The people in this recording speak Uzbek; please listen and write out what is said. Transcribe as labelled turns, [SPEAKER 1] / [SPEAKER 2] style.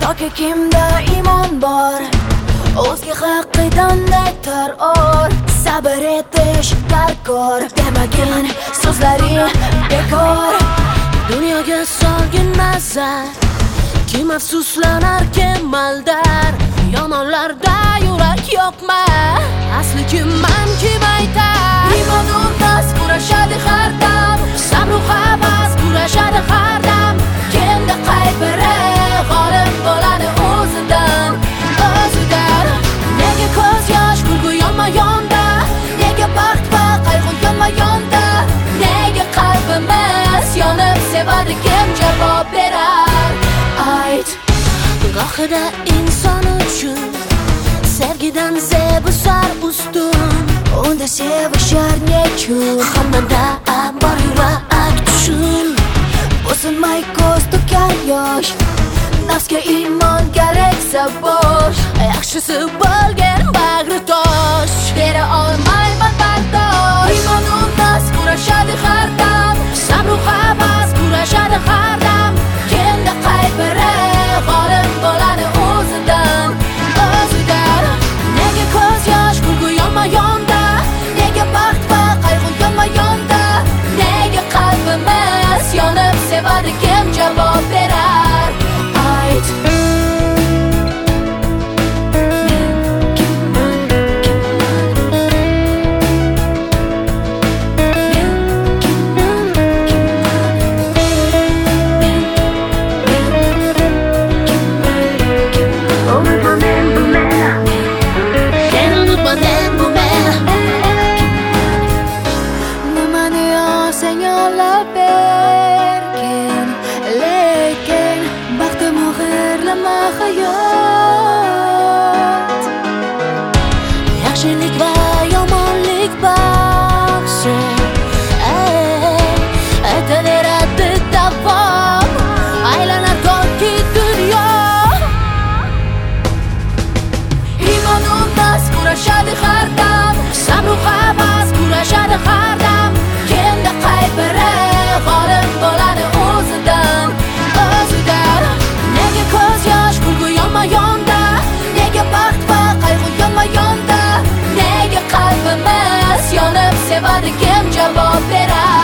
[SPEAKER 1] yoki kimda iymon bor, o'zga haqqidan aytar or. Sabr etish darkor, demagin so'zlaring bekor.
[SPEAKER 2] Dunyoga solgin nazar, kim afsuslanar, kim maldar. Yomonlarda yurak yo'qma, asli kimman kim aytar.
[SPEAKER 1] Iymon undas kurashadi har dam, sabr havas kurashadi har dam. Kimda qay biri g'olib bo'ladi o'zidan, o'zidan. Nega ko'z yosh kulgu yonma-yonda, nega baxt va qayg'u yonma-yonda, nega qalbimiz yonib sevadi, kim javob berar? Ayt.
[SPEAKER 2] Gohida inson uchun sevgidan zebusar ustun.
[SPEAKER 1] Unda sevishar nechun,
[SPEAKER 2] Hammada bor yurak tushun.
[SPEAKER 1] bo'sinmay ko'z to'kar yosh, nafsga iymon keraksa bosh.
[SPEAKER 2] Yaxshisi bo'lgan bag'ri tosh,
[SPEAKER 1] Bera olmayman bardosh. Iymon undas kurashadi har dam, sabr havas kurashadi har dam. Kimda qay biri g'olib bo'ladi o'zidan, o'zidan. Nega ko'z yosh kulgu yonma-yonda, nega baxt va qayg'u yonma-yonda, nega qalbimiz yonib sevadi, kim javob berar? Ayt. Lekin baxtim o'g'irlama hayot.
[SPEAKER 2] yaxshilik va yomonlik bahsi aytaveradi davom, aylanar toki dunyo.
[SPEAKER 1] Iymon undas kurashadi har dam, sabr havas kurashadi har dam. Kimda qay biri g'olib bo'ladi o'zidan, o'zidan. Nega ko'z yosh kulgu yonma-yonda, nega baxt va qayg'u yonma-yonda, nega qalbimiz yonib sevadi, kim javob berar?